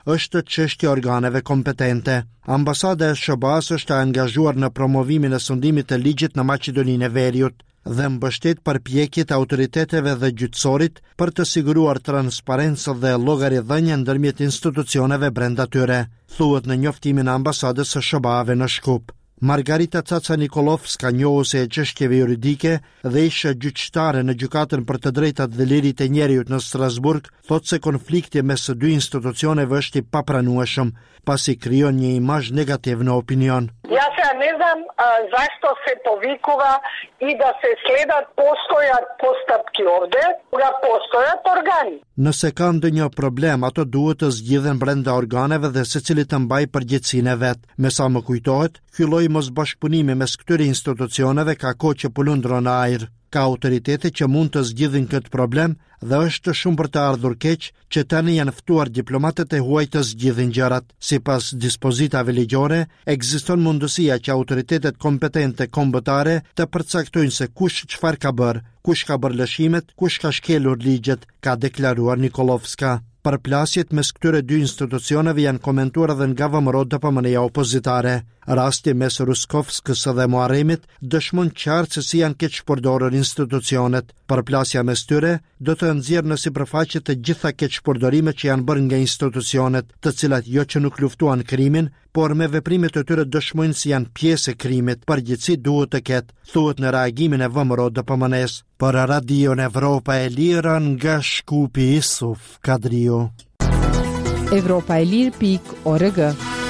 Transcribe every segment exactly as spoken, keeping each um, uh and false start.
është çështja e organeve kompetente. Ambasada e S B A-s është e angazhuar në promovimin e sundimit të ligjit në Maqedoninë e Veriut dhe mbështet përpjekjet e autoriteteve dhe gjyqësorit për të siguruar transparencë dhe llogaridhënie ndërmjet institucioneve brenda tyre, thuhet në njoftimin e ambasadës së S B A-ve në Shkup. Margarita Caca Nikolovska, njohuse e çështjeve juridike dhe ishe gjyqtare në gjykatën për të drejtat dhe liritë e njerëzit në Strasburg, thotë se konflikti mes së dy institucioneve është i papranueshëm, pasi krijon një imazh negativ në opinion. Ja se ne znam zašto se povikува i da se следат postojat postupki ovde, nga postojat organi. Nëse ka ndonjë problem, ato duhet të zgjidhen brenda organeve dhe secili të mbajë përgjegjësinë e vet. Me sa më kujtohet, ky lloj mosbashkëpunimi mes këtyre institucioneve ka kohë që po lundron në ajër. Ka autoritete që mund të zgjidhin këtë problem dhe është shumë për të ardhur keq që tani janë ftuar diplomatët e huaj të zgjidhin gjërat. Sipas dispozitave ligjore, ekziston mundësia që autoritetet kompetente kombëtare të përcaktojnë se kush çfarë ka bërë, kush ka bërë lëshimet, kush ka shkelur ligjet, ka deklaruar Nikolovska. Përplasjet mes këtyre dy institucioneve janë komentuar edhe nga V M R O D P M-ja opozitare. Rasti mes Ruskovskës dhe Muharremit dëshmon qartë se si janë keq përdorur institucionet. Përplasja mes tyre do të nxjerrë në sipërfaqe të gjitha keqpërdorimet që janë bërë nga institucionet, të cilat jo që nuk luftuan krimin, por me veprimet e tyre dëshmojnë si janë pjesë e krimit. Përgjegjësi duhet të ketë, thuhet në reagimin e V M R O D P M-s. Për Radio Evropa e Lirë nga Shkupi, Isuf Kadriu. Evropa e Lirë pikë org.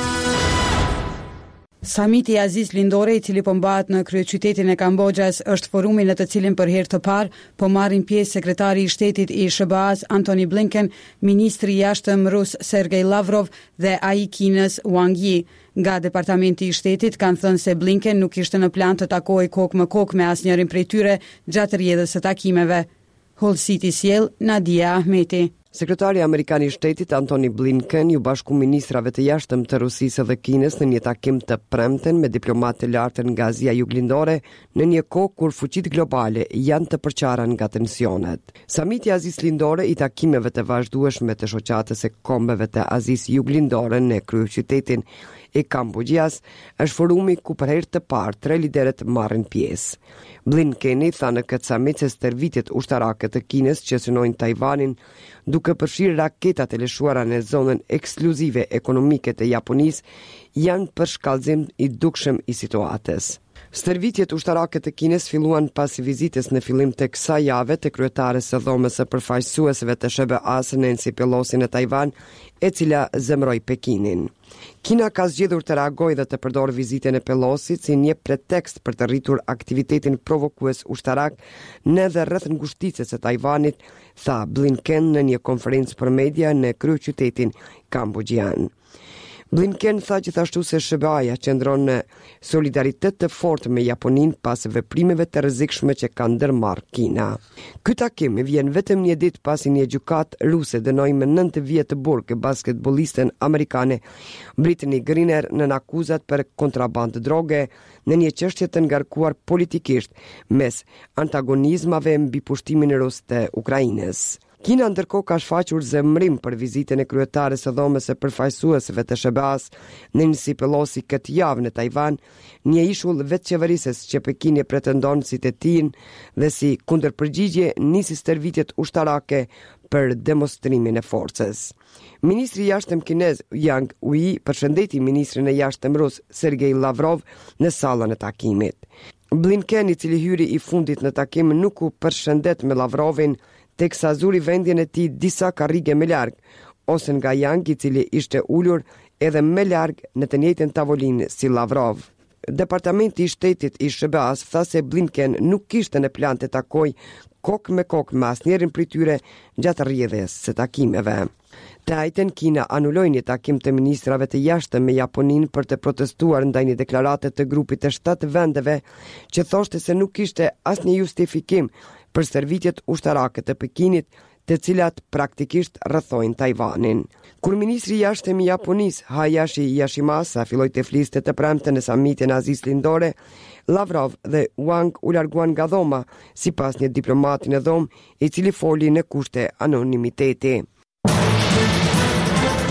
Samiti Aziz Lindore, i cili po mbahet në kryeqytetin e Kambodžas, është forumi në të cilin për herë të parë po marrin pjesë sekretari i shtetit i S B A-s Antony Blinken, ministri i jashtëm rus Sergej Lavrov dhe ai i Kinës Wang Yi. Nga departamenti i shtetit kanë thënë se Blinken nuk ishte në plan të takojë kokë më kokë me asnjërin prej tyre gjatë rrjedhës së takimeve. Hull City sjell Nadia Ahmeti. Sekretari Amerikan i Shtetit Antony Blinken ju bashku ministrave të jashtëm të Rusisë dhe Kinës në një takim të premten me diplomatë të lartë nga Azia Juglindore në një kohë kur fuqitë globale janë të përqara nga tensionet. Samiti Azis Lindore i takimeve të vazhdueshme të shoqatës e kombeve të Azis Juglindore në kryeqytetin e Kambodžas është forumi ku për herë të parë tre lideret marrin pjesë. Blinkeni tha në këtë samit se stërvitjet ushtarake të Kinës që synojnë Tajvanin duke përfshirë raketat e lëshuara në zonën ekskluzive ekonomike të Japonisë janë për shkallëzim i dukshëm i situatës. Stërvitjet ushtarake të Kinës filluan pas vizitës në fillim të kësaj jave të kryetares së dhomës së përfaqësuesve të S B A-s Nancy Pelosi në Tajvan, e cila zemroi Pekinin. Kina ka zgjedhur të reagojë dhe të përdorë vizitën e Pelosit si një pretekst për të rritur aktivitetin provokues ushtarak në dhe rreth ngushticës së Tajvanit, tha Blinken në një konferencë për media në kryeqytetin kambodžian. Blinken tha gjithashtu se S B A-ja qëndron në solidaritet të fortë me Japoninë pas veprimeve të rrezikshme që ka ndërmarrë Kina. Ky takim vjen vetëm një ditë pasi një gjykatë ruse dënoi me nëntë vjet të burg basketbollisten amerikane Brittany Griner në akuzat për kontrabandë droge në një çështje të ngarkuar politikisht mes antagonizmave mbi pushtimin rus të Ukrainës. Kina ndërkohë ka shfaqur zemrim për vizitën e kryetares së dhomës së përfaqësuesve të S B A-s Nancy Pelosi këtë javë në Tajvan, një ishull vetëqeverisës që Pekini pretendon si të tij dhe si kundërpërgjigje nisi stërvitjet ushtarake për demonstrimin e forcës. Ministri i jashtëm kinez Yang Ui përshëndeti ministrin e jashtëm rus Sergej Lavrov në sallën e takimit. Blinken, i cili hyri i fundit në takim, nuk u përshëndet me Lavrovin, teksa zuri vendin e tij disa karrige më larg, ose nga Yang, i cili ishte ulur edhe më larg në të njëjtën tavolinë si Lavrov. Departamenti i shtetit i S B A-s tha se Blinken nuk kishte në plan të takojë kokë me kokë me asnjërin prej tyre gjatë rrjedhës së takimeve. Të njëjtën Kina anuloi një takim të ministrave të jashtëm me Japoninë për të protestuar ndaj një deklarate të grupit të shtatë vendeve që thoshte se nuk kishte asnjë justifikim për stërvitjet ushtarake të Pekinit, të cilat praktikisht rrethojnë Tajvanin. Kur ministri i jashtëm i Japonisë Hayashi Yoshimasa filloi të fliste të premten në samitin Aziz Lindore, Lavrov dhe Wang u larguan nga dhoma, sipas një diplomati në dhomë i cili foli në kushte anonimiteti.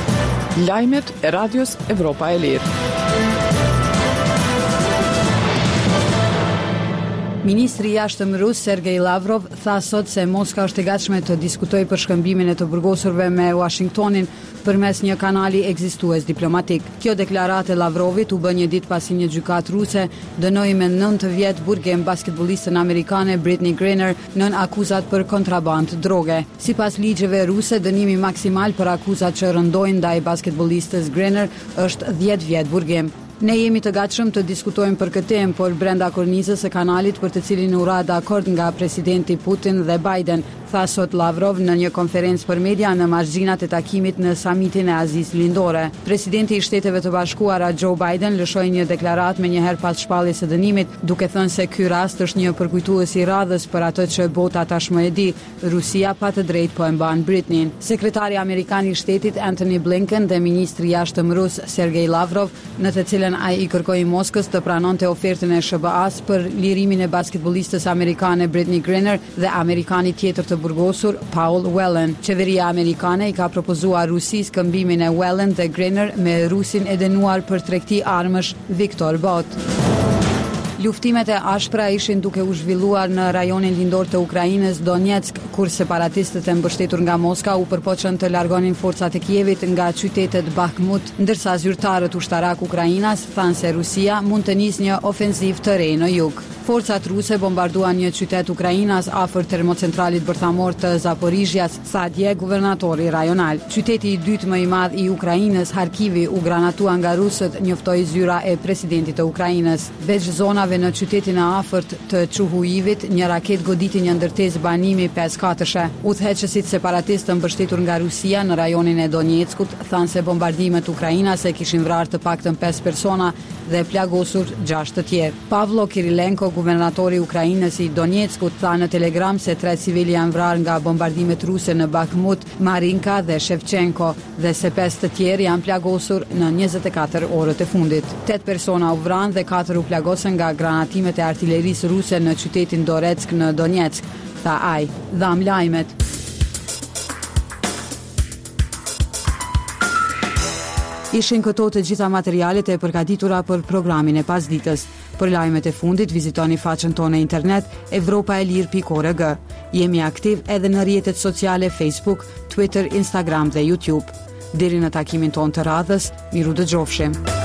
Lajmet e Radios Evropa e Lirë. Ministri i jashtëm rus Sergej Lavrov tha sot se Moska është e gatshme të diskutojë për shkëmbimin e të burgosurve me Washingtonin përmes një kanali ekzistues diplomatik. Kjo deklaratë e Lavrovit u bë një ditë pasi një gjykatë ruse dënoi me nëntë vjet burgim basketbollistën amerikane Brittney Griner nën akuzat për kontraband droge. Sipas ligjeve ruse, dënimi maksimal për akuzat që rëndojnë ndaj basketbollistës Griner është dhjetë vjet burgim. Ne jemi të gatshëm të diskutojmë për këtë temë, por brenda kornizës së kanalit për të cilin u ra dakord nga presidenti Putin dhe Biden, tha sot Lavrov në një konferencë për media në margjinat e takimit në samitin e Azisë Lindore. Presidenti i Shteteve të Bashkuara Joe Biden lëshoi një deklaratë më njëherë pas shpalljes së dënimit, duke thënë se ky rast është një përkujtues i radhës për atë që bota tashmë e di, Rusia pa të drejtë po e mban Britnin. Sekretari amerikan i Shtetit Antony Blinken dhe ministri i jashtëm rus Sergej Lavrov, në të cilën ai i kërkoi Moskës të pranonte ofertën e S B A-s për lirimin e basketbollistës amerikane Brittney Griner dhe amerikanit tjetër të burgosur Paul Whelan. Qeveria amerikane i ka propozuar Rusisë këmbimin e Whelan dhe Griner me rusin e dënuar për tregti armësh Viktor Bot. Luftimet e ashpra ishin duke u zhvilluar në rajonin lindor të Ukrainës Donetsk, kur separatistët e mbështetur nga Moska u përpoqën të largonin forcat e Kievit nga qytetet Bakhmut, ndërsa zyrtarët ushtarak ukrainas thanë se Rusia mund të nisë një ofenziv të re në jug. Forcat ruse bombarduan një qytet ukrainas afër termocentralit bërthamor të Zaporizhjas, tha dje guvernatori rajonal. Qyteti i dytë më i madh i Ukrainës, Harkivi, u granatua nga rusët, njoftoi zyra e presidentit të Ukrainës. Veç zonave në qytetin e afërt të Çuhuivit, një raket goditi një ndërtesë banimi pesë katëshe. Udhëheqësit separatistë mbështetur nga Rusia në rajonin e Donetskut thanë se bombardimet ukrainase kishin vrarë të paktën pesë persona dhe plagosur gjashtë të tjerë. Pavlo Kirilenko, guvernatori i Ukrainës i Donetskut, tha në Telegram se tre civili janë vrarë nga bombardimet ruse në Bakhmut, Marinka dhe Shevchenko dhe se pesë të tjerë janë plagosur në njëzet e katër orët e fundit. Tet persona u vranë dhe katër u plagosën nga granatimet e artillerisë ruse në qytetin Doretsk në Donetsk, tha ai. Dham lajmet. Ishin këto të gjitha materialet e përgatitura për programin e pasditës. Për lajmet e fundit, vizitoni faqen tonë në internet evropa e lirë pikë org. Jemi aktiv edhe në rrjetet sociale Facebook, Twitter, Instagram dhe YouTube. Deri në takimin tonë të radhës, miru dëgjofshim.